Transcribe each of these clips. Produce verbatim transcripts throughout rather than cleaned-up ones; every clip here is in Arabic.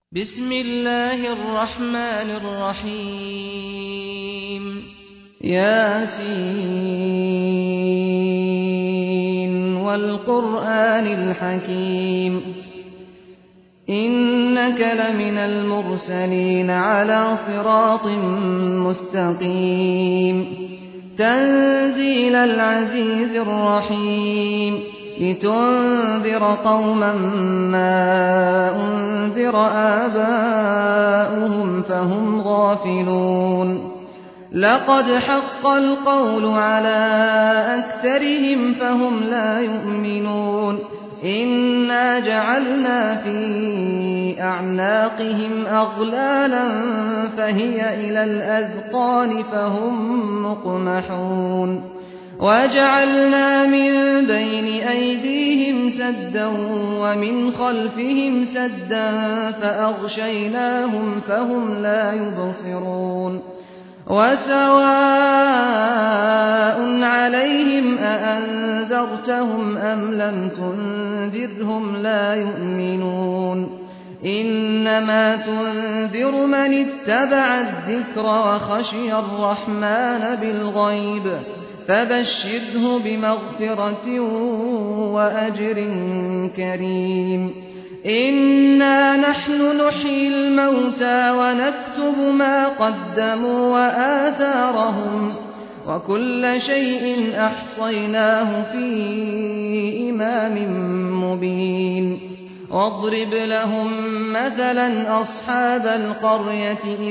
بسم الله الرحمن الرحيم ياسين والقرآن الحكيم إنك لمن المرسلين على صراط مستقيم تنزيل العزيز الرحيم لتنذر قوما ما أنذر آباؤهم فهم غافلون لقد حق القول على أكثرهم فهم لا يؤمنون إنا جعلنا في أعناقهم أغلالا فهي إلى الأذقان فهم مقمحون وجعلنا من بين أيديهم سدا ومن خلفهم سدا فأغشيناهم فهم لا يبصرون وسواء عليهم أأنذرتهم أم لم تنذرهم لا يؤمنون إنما تنذر من اتبع الذكر وخشي الرحمن بالغيب فبشره بمغفرة وأجر كريم إنا نحن نحيي الموتى ونكتب ما قدموا وآثارهم وكل شيء أحصيناه في إمام مبين واضرب لهم مثلا أصحاب القرية إذ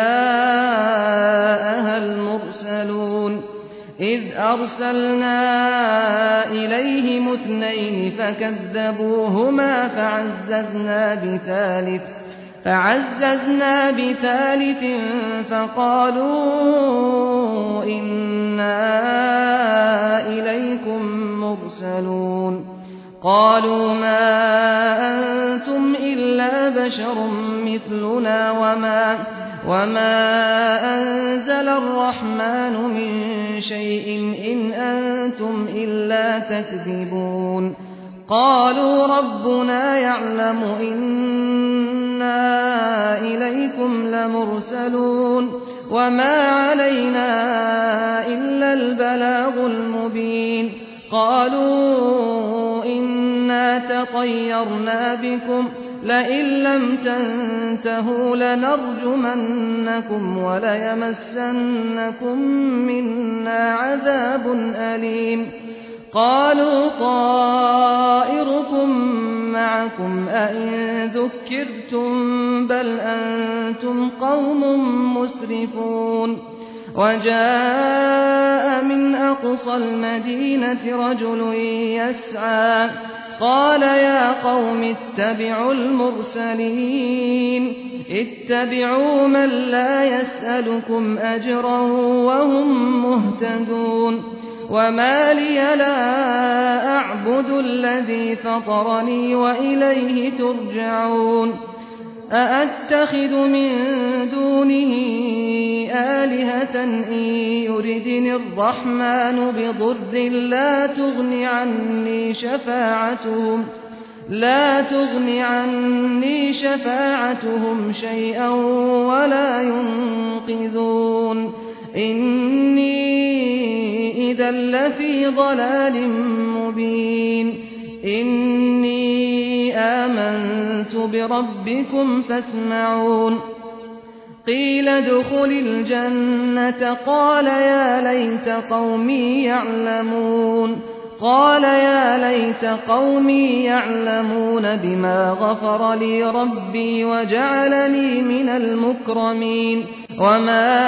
جاءها المرسلون إذ أرسلنا إليهم اثنين فكذبوهما فعززنا بثالث فعززنا بثالث فقالوا إنا إليكم مرسلون قالوا ما أنتم إلا بشر مثلنا وما وما أنزل الرحمن من شيء إن أنتم إلا تكذبون قالوا ربنا يعلم إنا إليكم لمرسلون وما علينا إلا البلاغ المبين قالوا إنا تطيرنا بكم لئن لم تنتهوا لنرجمنكم وليمسنكم منا عذاب أليم قالوا طائركم معكم أئن ذكرتم بل أنتم قوم مسرفون وجاء من أقصى المدينة رجل يسعى قال يا قوم اتبعوا المرسلين اتبعوا من لا يسألكم أجرا وهم مهتدون وما لي لا أعبد الذي فطرني وإليه ترجعون أأتخذ من دونه آلهة إن يردني الرحمن بضر لا تغن عني شفاعتهم لا تغن عني شفاعتهم شيئا ولا ينقذون إني إذا لفي ضلال مبين إني آمنت بربكم فاسمعون قيل ادخل الجنة قال يا ليت قومي يعلمون قال يا ليت قومي يعلمون بما غفر لي ربي وجعلني من المكرمين وما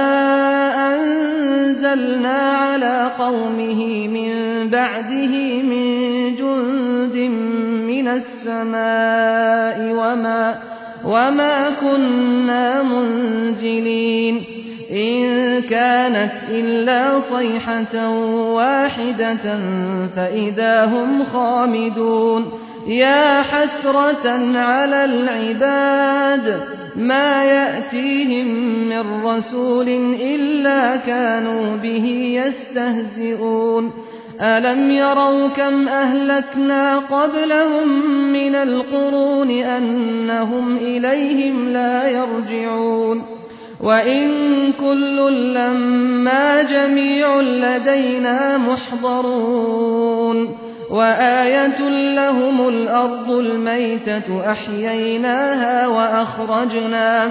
أنزلنا على قومه من بعده من جند من السماء وما وما كنا منزلين إن كانت إلا صيحة واحدة فإذا هم خامدون يا حسرة على العباد ما يأتيهم من رسول إلا كانوا به يستهزئون ألم يروا كم أهلكنا قبلهم من القرون أنهم إليهم لا يرجعون وإن كل لما جميع لدينا محضرون وآية لهم الأرض الميتة أحييناها وأخرجنا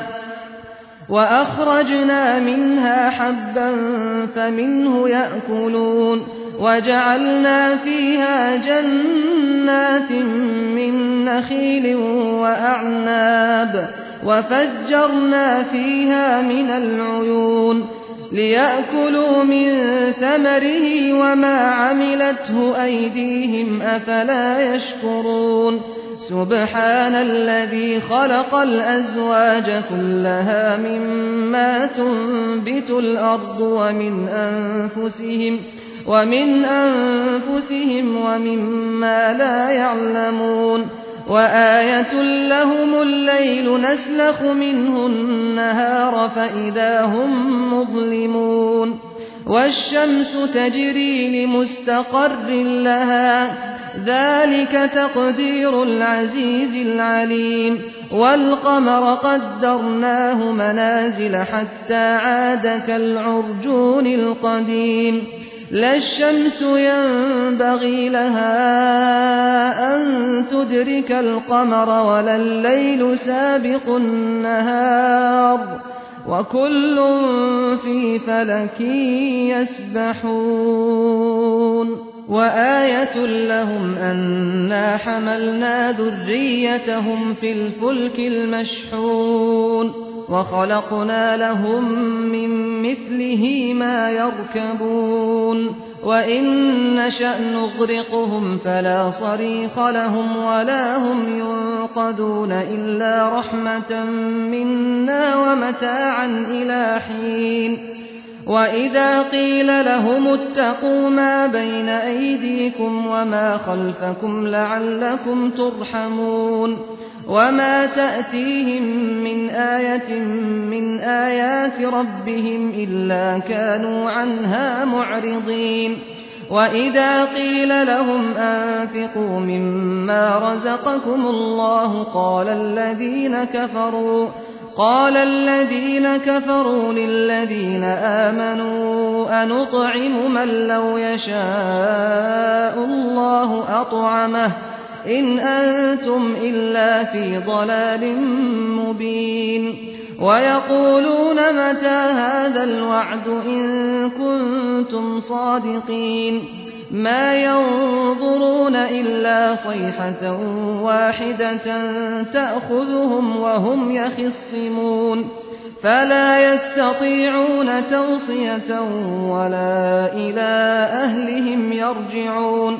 وأخرجنا منها حبا فمنه يأكلون وجعلنا فيها جنات من نخيل وأعناب وفجرنا فيها من العيون ليأكلوا من ثمره وما عملته أيديهم أفلا يشكرون سبحان الذي خلق الأزواج كلها مما تنبت الأرض ومن أنفسهم ومن أنفسهم ومما لا يعلمون وآية لهم الليل نسلخ منه النهار فإذا هم مظلمون والشمس تجري لمستقر لها ذلك تقدير العزيز العليم والقمر قدرناه منازل حتى عاد كالعرجون القديم لا الشمس ينبغي لها أن تدرك القمر ولا الليل سابق النهار وكل في فلك يسبحون وآية لهم أنا حملنا ذريتهم في الفلك المشحون وخلقنا لهم من مثله ما يركبون وإن نشأ نغرقهم فلا صريخ لهم ولا هم ينقذون إلا رحمة منا ومتاعا إلى حين وإذا قيل لهم اتقوا ما بين أيديكم وما خلفكم لعلكم ترحمون وما تأتيهم من آية من آيات ربهم إلا كانوا عنها معرضين وإذا قيل لهم أنفقوا مما رزقكم الله قال الذين كفروا قال الذين كفروا للذين آمنوا أنطعم من لو يشاء الله أطعمه إن أنتم إلا في ضلال مبين ويقولون متى هذا الوعد إن كنتم صادقين ما ينظرون إلا صيحة واحدة تأخذهم وهم يخصمون فلا يستطيعون توصية ولا إلى أهلهم يرجعون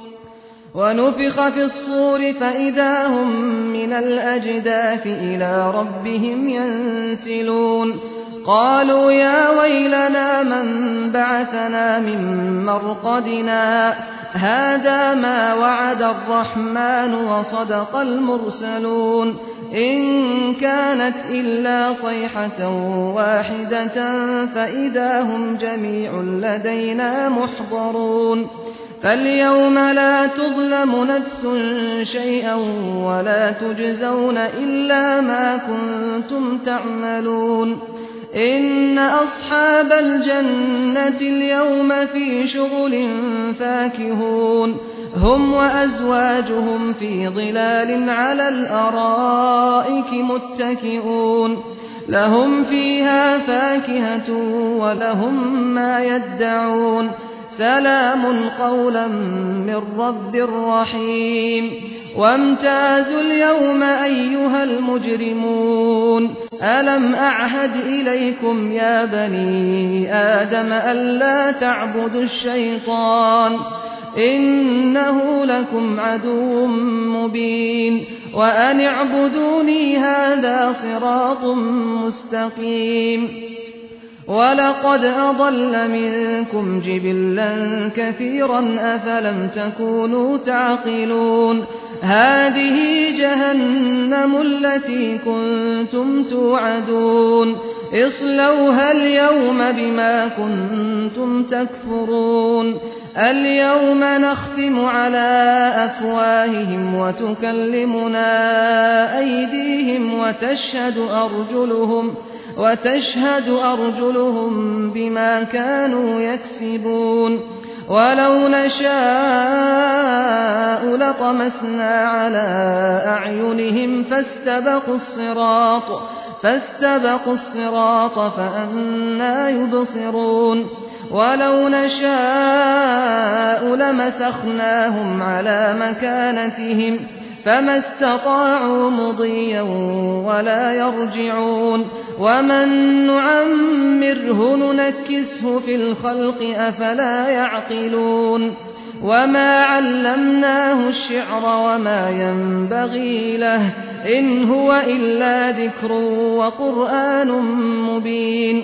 ونفخ في الصور فإذا هم من الأجداث إلى ربهم ينسلون قالوا يا ويلنا من بعثنا من مرقدنا هذا ما وعد الرحمن وصدق المرسلون إن كانت إلا صيحة واحدة فإذا هم جميع لدينا محضرون فاليوم لا تظلم نفس شيئا ولا تجزون إلا ما كنتم تعملون إن أصحاب الجنة اليوم في شغل فاكهون هم وأزواجهم في ظلال على الأرائك متكئون لهم فيها فاكهة ولهم ما يدعون سلام قولا من رب رحيم وامتازوا اليوم أيها المجرمون ألم أعهد إليكم يا بني آدم ألا تعبدوا الشيطان إنه لكم عدو مبين وأن اعبدوني هذا صراط مستقيم ولقد أضل منكم جبلا كثيرا أفلم تكونوا تعقلون هذه جهنم التي كنتم توعدون اصلوها اليوم بما كنتم تكفرون اليوم نختم على أفواههم وتكلمنا أيديهم وتشهد أرجلهم وتشهد أرجلهم بما كانوا يكسبون ولو نشاء لطمسنا على أعينهم فاستبقوا الصراط فاستبقوا الصراط فأنى يبصرون ولو نشاء لمسخناهم على مكانتهم فما استطاعوا مضيا ولا يرجعون ومن نعمره ننكسه في الخلق أفلا يعقلون وما علمناه الشعر وما ينبغي له إن هو إلا ذكر وقرآن مبين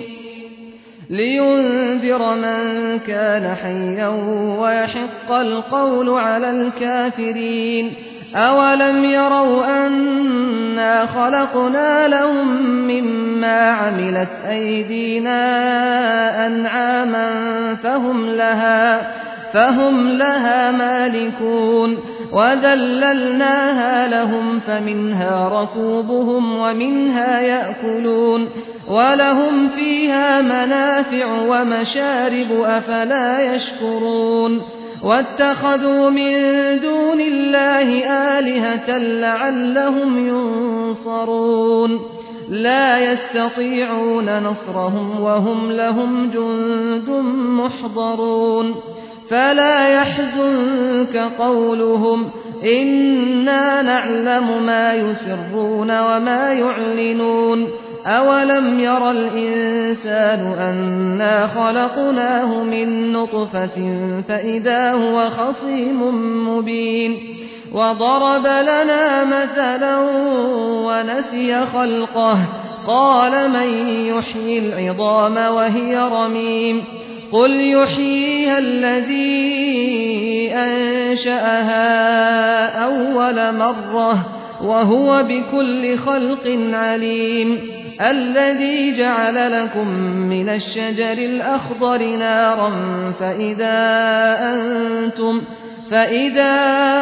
لينذر من كان حيا ويحق القول على الكافرين أولم يروا أنا خلقنا لهم مما عملت أيدينا أنعاما فهم لها فهم لها مالكون وذللناها لهم فمنها ركوبهم ومنها يأكلون ولهم فيها منافع ومشارب أفلا يشكرون واتخذوا من دون الله آلهة لعلهم ينصرون لا يستطيعون نصرهم وهم لهم جند محضرون فلا يحزنك قولهم إنا نعلم ما يسرون وما يعلنون أولم ير الإنسان أنا خلقناه من نطفة فإذا هو خصيم مبين وضرب لنا مثلا ونسي خلقه قال من يحيي العظام وهي رميم قل يحييها الذي أنشأها أول مرة وهو بكل خلق عليم الذي جعل لكم من الشجر الأخضر نارا فإذا أنتم, فإذا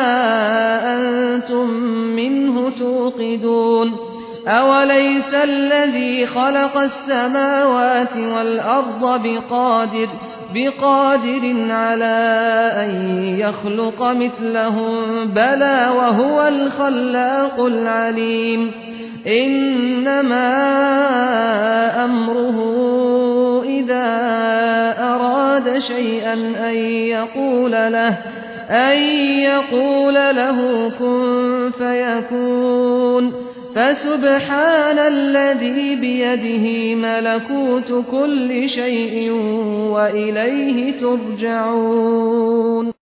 أنتم منه توقدون أوليس الذي خلق السماوات والأرض بقادر, بقادر على أن يخلق مثلهم بلى وهو الخلاق العليم إنما أمره إذا أراد شيئا أن يقول له, أن يقول له كن فيكون فسبحان الذي بيده ملكوت كل شيء وإليه ترجعون.